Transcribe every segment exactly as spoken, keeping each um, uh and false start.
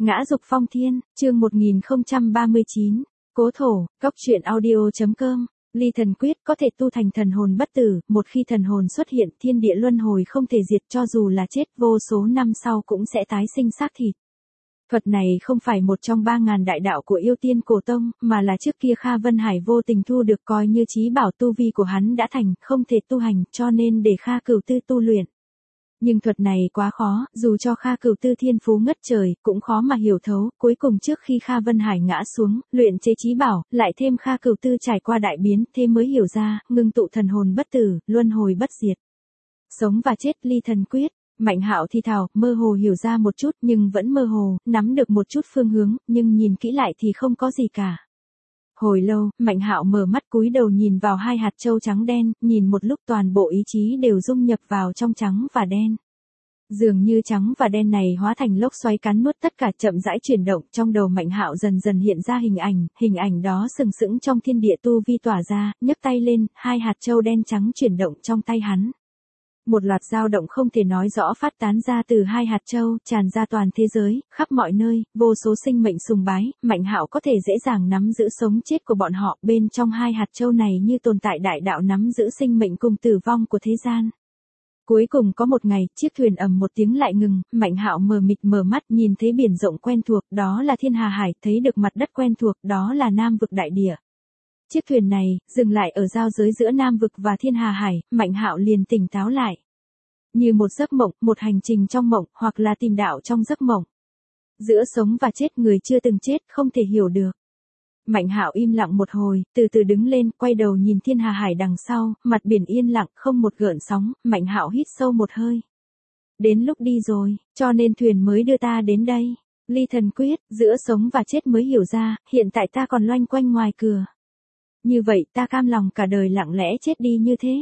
Ngã dục phong thiên, chương một nghìn không trăm ba mươi chín, cố thổ, góc truyện audio.com, ly thần quyết có thể tu thành thần hồn bất tử, một khi thần hồn xuất hiện thiên địa luân hồi không thể diệt cho dù là chết vô số năm sau cũng sẽ tái sinh xác thịt. Thuật này không phải một trong ba ngàn đại đạo của yêu tiên cổ tông, mà là trước kia Kha Vân Hải vô tình thu được coi như chí bảo tu vi của hắn đã thành, không thể tu hành, cho nên để Kha Cửu Tư tu luyện. Nhưng thuật này quá khó, dù cho Kha Cửu Tư thiên phú ngất trời, cũng khó mà hiểu thấu, cuối cùng trước khi Kha Vân Hải ngã xuống, luyện chế chí bảo, lại thêm Kha Cửu Tư trải qua đại biến, thế mới hiểu ra, ngưng tụ thần hồn bất tử, luân hồi bất diệt. Sống và chết ly thần quyết. Mạnh Hạo thì thào, mơ hồ hiểu ra một chút nhưng vẫn mơ hồ, nắm được một chút phương hướng, nhưng nhìn kỹ lại thì không có gì cả. Hồi lâu, Mạnh Hạo mở mắt cúi đầu nhìn vào hai hạt châu trắng đen, nhìn một lúc toàn bộ ý chí đều dung nhập vào trong trắng và đen. Dường như trắng và đen này hóa thành lốc xoáy cắn nuốt tất cả, chậm rãi chuyển động, trong đầu Mạnh Hạo dần dần hiện ra hình ảnh, hình ảnh đó sừng sững trong thiên địa tu vi tỏa ra, nhấc tay lên, hai hạt châu đen trắng chuyển động trong tay hắn. Một loạt dao động không thể nói rõ phát tán ra từ hai hạt châu, tràn ra toàn thế giới, khắp mọi nơi, vô số sinh mệnh sùng bái, Mạnh Hạo có thể dễ dàng nắm giữ sống chết của bọn họ, bên trong hai hạt châu này như tồn tại đại đạo nắm giữ sinh mệnh cùng tử vong của thế gian. Cuối cùng có một ngày, chiếc thuyền ầm một tiếng lại ngừng, Mạnh Hạo mờ mịt mở mắt nhìn thấy biển rộng quen thuộc, đó là Thiên Hà Hải, thấy được mặt đất quen thuộc, đó là Nam vực đại địa. Chiếc thuyền này, dừng lại ở giao giới giữa Nam vực và Thiên Hà Hải, Mạnh Hạo liền tỉnh táo lại. Như một giấc mộng, một hành trình trong mộng, hoặc là tìm đạo trong giấc mộng. Giữa sống và chết người chưa từng chết, không thể hiểu được. Mạnh Hạo im lặng một hồi, từ từ đứng lên, quay đầu nhìn Thiên Hà Hải đằng sau, mặt biển yên lặng, không một gợn sóng, Mạnh Hạo hít sâu một hơi. Đến lúc đi rồi, cho nên thuyền mới đưa ta đến đây. Ly thần quyết, giữa sống và chết mới hiểu ra, hiện tại ta còn loanh quanh ngoài cửa. Như vậy ta cam lòng cả đời lặng lẽ chết đi như thế.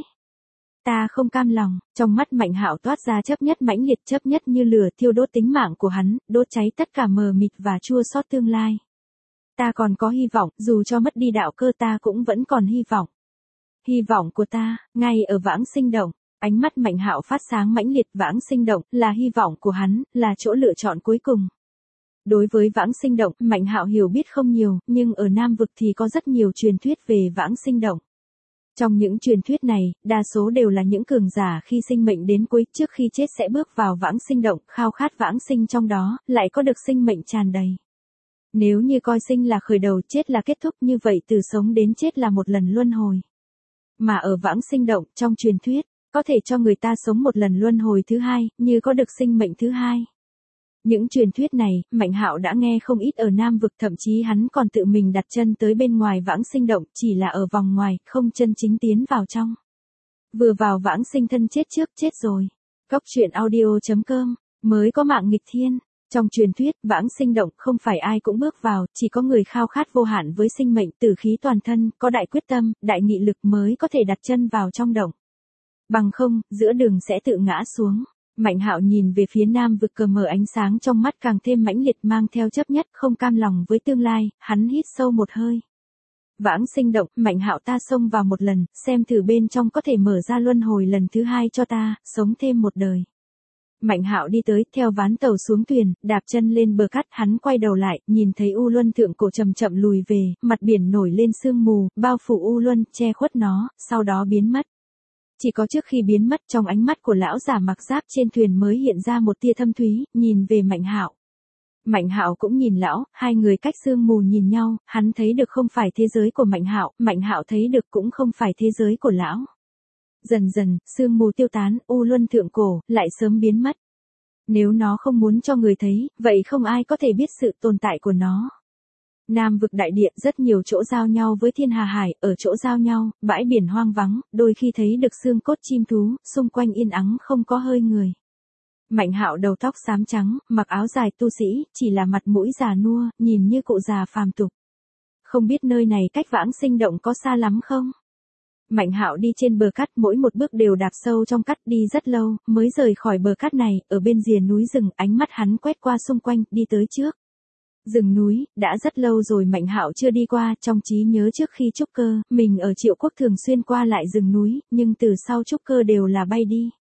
Ta không cam lòng, trong mắt Mạnh Hạo toát ra chấp nhất mãnh liệt, chấp nhất như lửa thiêu đốt tính mạng của hắn, đốt cháy tất cả mờ mịt và chua xót tương lai. Ta còn có hy vọng, dù cho mất đi đạo cơ ta cũng vẫn còn hy vọng. Hy vọng của ta, ngay ở vãng sinh động, ánh mắt Mạnh Hạo phát sáng mãnh liệt, vãng sinh động, là hy vọng của hắn, là chỗ lựa chọn cuối cùng. Đối với vãng sinh động, Mạnh Hạo hiểu biết không nhiều, nhưng ở Nam vực thì có rất nhiều truyền thuyết về vãng sinh động. Trong những truyền thuyết này, đa số đều là những cường giả khi sinh mệnh đến cuối, trước khi chết sẽ bước vào vãng sinh động, khao khát vãng sinh trong đó, lại có được sinh mệnh tràn đầy. Nếu như coi sinh là khởi đầu, chết là kết thúc, như vậy từ sống đến chết là một lần luân hồi. Mà ở vãng sinh động, trong truyền thuyết, có thể cho người ta sống một lần luân hồi thứ hai, như có được sinh mệnh thứ hai. Những truyền thuyết này, Mạnh Hạo đã nghe không ít ở Nam vực, thậm chí hắn còn tự mình đặt chân tới bên ngoài vãng sinh động, chỉ là ở vòng ngoài, không chân chính tiến vào trong. Vừa vào vãng sinh thân chết trước, chết rồi. Góc truyện audio.com, mới có mạng nghịch thiên. Trong truyền thuyết, vãng sinh động không phải ai cũng bước vào, chỉ có người khao khát vô hạn với sinh mệnh, tử khí toàn thân, có đại quyết tâm, đại nghị lực mới có thể đặt chân vào trong động. Bằng không, giữa đường sẽ tự ngã xuống. Mạnh Hạo nhìn về phía Nam vực, cờ mờ ánh sáng trong mắt càng thêm mãnh liệt, mang theo chấp nhất, không cam lòng với tương lai, hắn hít sâu một hơi. Vãng sinh động, Mạnh Hạo ta xông vào một lần, xem thử bên trong có thể mở ra luân hồi lần thứ hai cho ta, sống thêm một đời. Mạnh Hạo đi tới, theo ván tàu xuống thuyền, đạp chân lên bờ cát, hắn quay đầu lại, nhìn thấy U Luân thượng cổ chậm chậm lùi về, mặt biển nổi lên sương mù, bao phủ U Luân, che khuất nó, sau đó biến mất. Chỉ có trước khi biến mất, trong ánh mắt của lão già mặc giáp trên thuyền mới hiện ra một tia thâm thúy, nhìn về Mạnh Hạo. Mạnh Hạo cũng nhìn lão, hai người cách sương mù nhìn nhau, hắn thấy được không phải thế giới của Mạnh Hạo, Mạnh Hạo thấy được cũng không phải thế giới của lão. Dần dần, sương mù tiêu tán, U Luân thượng cổ lại sớm biến mất. Nếu nó không muốn cho người thấy, vậy không ai có thể biết sự tồn tại của nó. Nam vực đại địa, rất nhiều chỗ giao nhau với Thiên Hà Hải, ở chỗ giao nhau, bãi biển hoang vắng, đôi khi thấy được xương cốt chim thú, xung quanh yên ắng không có hơi người. Mạnh Hạo đầu tóc xám trắng, mặc áo dài tu sĩ, chỉ là mặt mũi già nua, nhìn như cụ già phàm tục. Không biết nơi này cách vãng sinh động có xa lắm không? Mạnh Hạo đi trên bờ cát, mỗi một bước đều đạp sâu trong cát, đi rất lâu, mới rời khỏi bờ cát này, ở bên rìa núi rừng, ánh mắt hắn quét qua xung quanh, đi tới trước. Rừng núi, đã rất lâu rồi Mạnh Hạo chưa đi qua, trong trí nhớ trước khi trúc cơ, mình ở Triệu Quốc thường xuyên qua lại rừng núi, nhưng từ sau trúc cơ đều là bay đi.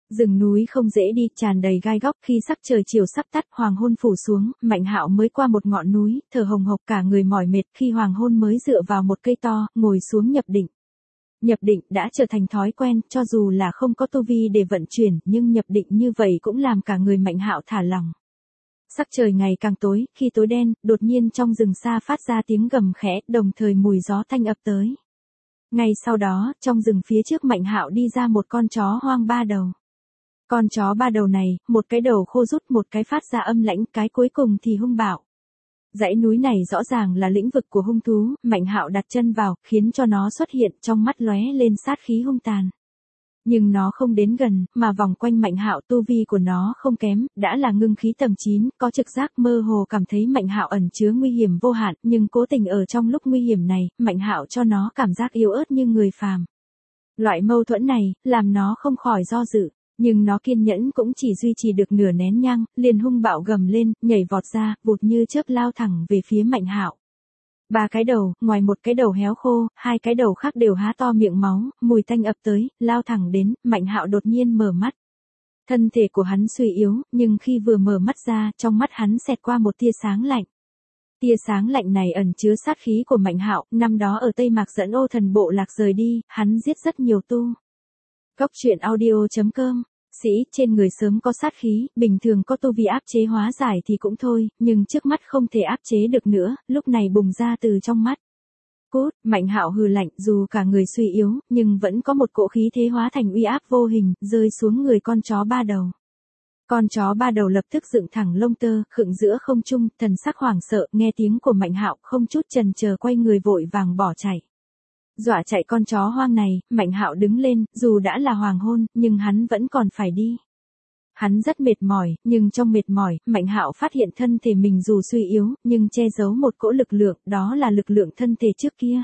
Rừng núi không dễ đi, tràn đầy gai góc, khi sắc trời chiều sắp tắt, hoàng hôn phủ xuống, Mạnh Hạo mới qua một ngọn núi, thở hồng hộc cả người mỏi mệt, khi hoàng hôn mới dựa vào một cây to, ngồi xuống nhập định. Nhập định đã trở thành thói quen, cho dù là không có tu vi để vận chuyển, nhưng nhập định như vậy cũng làm cả người Mạnh Hạo thả lỏng. Sắc trời ngày càng tối, khi tối đen, đột nhiên trong rừng xa phát ra tiếng gầm khẽ, đồng thời mùi gió thanh ập tới. Ngay sau đó, trong rừng phía trước Mạnh Hạo đi ra một con chó hoang ba đầu. Con chó ba đầu này, một cái đầu khô rút, một cái phát ra âm lãnh, cái cuối cùng thì hung bạo. Dãy núi này rõ ràng là lĩnh vực của hung thú, Mạnh Hạo đặt chân vào, khiến cho nó xuất hiện, trong mắt lóe lên sát khí hung tàn. Nhưng nó không đến gần, mà vòng quanh Mạnh Hạo, tu vi của nó không kém, đã là ngưng khí tầng chín, có trực giác mơ hồ cảm thấy Mạnh Hạo ẩn chứa nguy hiểm vô hạn, nhưng cố tình ở trong lúc nguy hiểm này, Mạnh Hạo cho nó cảm giác yếu ớt như người phàm. Loại mâu thuẫn này, làm nó không khỏi do dự. Nhưng nó kiên nhẫn cũng chỉ duy trì được nửa nén nhang, liền hung bạo gầm lên, nhảy vọt ra, vụt như chớp lao thẳng về phía Mạnh Hạo. Ba cái đầu, ngoài một cái đầu héo khô, hai cái đầu khác đều há to miệng máu, mùi tanh ập tới, lao thẳng đến, Mạnh Hạo đột nhiên mở mắt. Thân thể của hắn suy yếu, nhưng khi vừa mở mắt ra, trong mắt hắn xẹt qua một tia sáng lạnh. Tia sáng lạnh này ẩn chứa sát khí của Mạnh Hạo, năm đó ở Tây Mạc dẫn Ô Thần bộ lạc rời đi, hắn giết rất nhiều tu. Góc truyện audio chấm com, sĩ trên người sớm có sát khí, bình thường có tu vi áp chế hóa giải thì cũng thôi, nhưng trước mắt không thể áp chế được nữa, lúc này bùng ra từ trong mắt. Cút, Mạnh Hạo hừ lạnh, dù cả người suy yếu, nhưng vẫn có một cỗ khí thế hóa thành uy áp vô hình, rơi xuống người con chó ba đầu. Con chó ba đầu lập tức dựng thẳng lông tơ, khựng giữa không trung, thần sắc hoảng sợ, nghe tiếng của Mạnh Hạo, không chút chần chờ quay người vội vàng bỏ chạy. Dọa chạy con chó hoang này, Mạnh Hạo đứng lên, dù đã là hoàng hôn, nhưng hắn vẫn còn phải đi. Hắn rất mệt mỏi, nhưng trong mệt mỏi, Mạnh Hạo phát hiện thân thể mình dù suy yếu, nhưng che giấu một cỗ lực lượng, đó là lực lượng thân thể trước kia.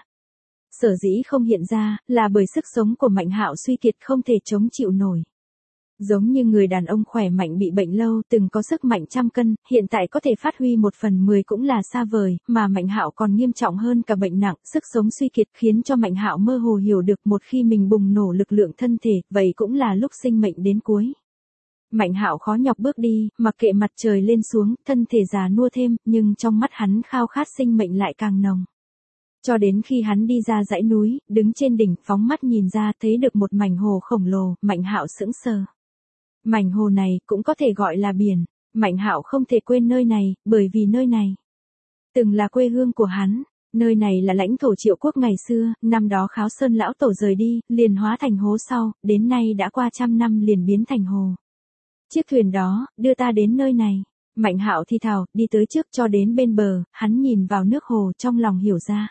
Sở dĩ không hiện ra, là bởi sức sống của Mạnh Hạo suy kiệt không thể chống chịu nổi. Giống như người đàn ông khỏe mạnh bị bệnh lâu, từng có sức mạnh trăm cân, hiện tại có thể phát huy một phần mười cũng là xa vời, mà Mạnh Hạo còn nghiêm trọng hơn cả bệnh nặng, sức sống suy kiệt khiến cho Mạnh Hạo mơ hồ hiểu được một khi mình bùng nổ lực lượng thân thể, vậy cũng là lúc sinh mệnh đến cuối. Mạnh Hạo khó nhọc bước đi, mặc kệ mặt trời lên xuống, thân thể già nua thêm, nhưng trong mắt hắn khao khát sinh mệnh lại càng nồng. Cho đến khi hắn đi ra dãy núi, đứng trên đỉnh, phóng mắt nhìn ra thấy được một mảnh hồ khổng lồ, Mạnh Hạo sững sờ. Mảnh hồ này cũng có thể gọi là biển, Mạnh Hạo không thể quên nơi này, bởi vì nơi này từng là quê hương của hắn, nơi này là lãnh thổ Triệu quốc ngày xưa, năm đó Kháo Sơn lão tổ rời đi, liền hóa thành hố sau, đến nay đã qua trăm năm liền biến thành hồ. Chiếc thuyền đó, đưa ta đến nơi này, Mạnh Hạo thì thào, đi tới trước cho đến bên bờ, hắn nhìn vào nước hồ trong lòng hiểu ra.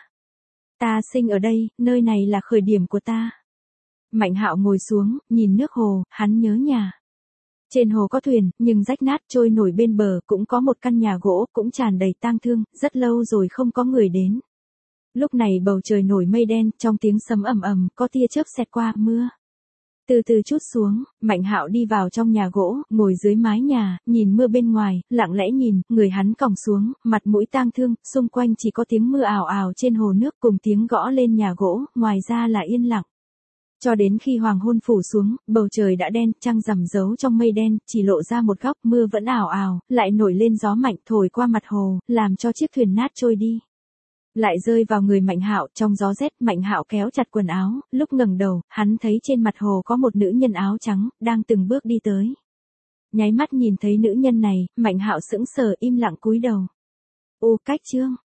Ta sinh ở đây, nơi này là khởi điểm của ta. Mạnh Hạo ngồi xuống, nhìn nước hồ, hắn nhớ nhà. Trên hồ có thuyền, nhưng rách nát trôi nổi bên bờ, cũng có một căn nhà gỗ, cũng tràn đầy tang thương, rất lâu rồi không có người đến. Lúc này bầu trời nổi mây đen, trong tiếng sấm ầm ầm, có tia chớp xẹt qua, mưa từ từ trút xuống, Mạnh Hạo đi vào trong nhà gỗ, ngồi dưới mái nhà, nhìn mưa bên ngoài, lặng lẽ nhìn, người hắn còng xuống, mặt mũi tang thương, xung quanh chỉ có tiếng mưa ào ào trên hồ nước cùng tiếng gõ lên nhà gỗ, ngoài ra là yên lặng. Cho đến khi hoàng hôn phủ xuống, bầu trời đã đen, trăng rằm giấu trong mây đen, chỉ lộ ra một góc, mưa vẫn ảo ảo, lại nổi lên gió mạnh thổi qua mặt hồ, làm cho chiếc thuyền nát trôi đi. Lại rơi vào người Mạnh Hạo, trong gió rét, Mạnh Hạo kéo chặt quần áo, lúc ngẩng đầu, hắn thấy trên mặt hồ có một nữ nhân áo trắng, đang từng bước đi tới. Nháy mắt nhìn thấy nữ nhân này, Mạnh Hạo sững sờ im lặng cúi đầu. Ô, cách chương.